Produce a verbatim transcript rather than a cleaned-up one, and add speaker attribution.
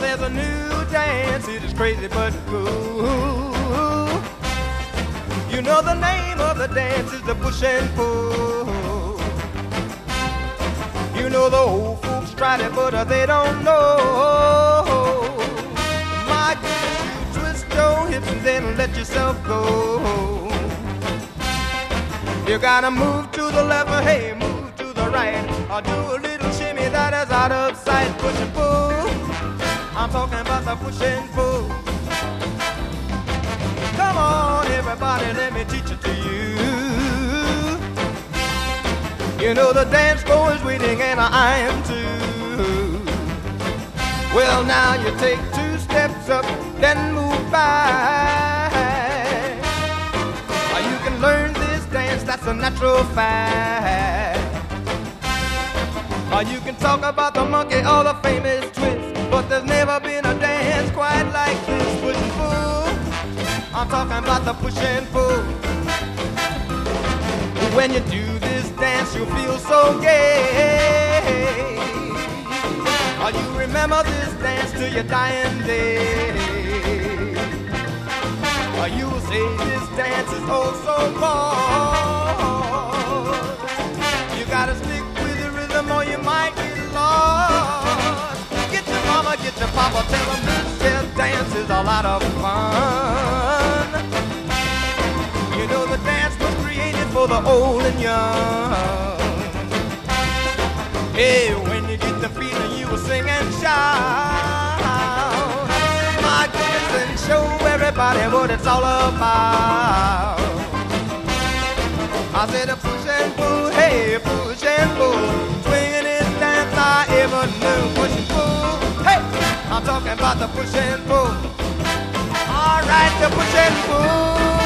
Speaker 1: there's a new dance, it is crazy but cool. You know the name of the dance is the push and pull. You know the old folks tried it, but they don't know. My goodness, you twist your hips and then let yourself go. You gotta move to the left, or hey, move to the right, or do a little shimmy that is out of sight. Push and pull, I'm talking about the push and pull. Come on, everybody, let me teach it to you. You know the dance floor is waiting and I am too. Well, now you take two steps up, then move back. Or you can learn this dance, that's a natural fact. Or you can talk about the monkey or the famous twist, but there's never been a dance quite like this. Push and pull, I'm talking about the push and pull. When you do this dance, you'll feel so gay. Or you remember this dance till your dying day. Or you will say this dance is oh so called. You gotta stick with the rhythm or you might get lost. Get your mama, get your papa, tell them this here dance is a lot of fun. You know the dance was created for the old and young. Hey, when you get the feeling, you will sing and shout. My goodness, and show everybody what it's all about. I said a push and pull, hey, push and pull. Swinging dance I ever knew. Push and pull, hey, I'm talking about the push and pull. All right, the push and pull.